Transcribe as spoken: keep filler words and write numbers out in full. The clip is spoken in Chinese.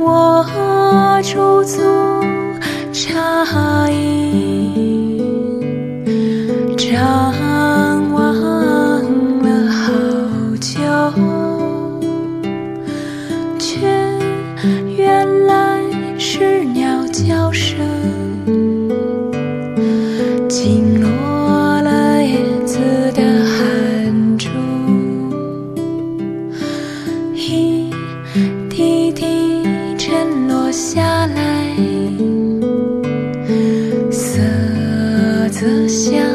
我驻足茶饮，张望了好久，却原来是鸟叫声惊落了叶子的汗珠，一滴滴沉落下来，色泽像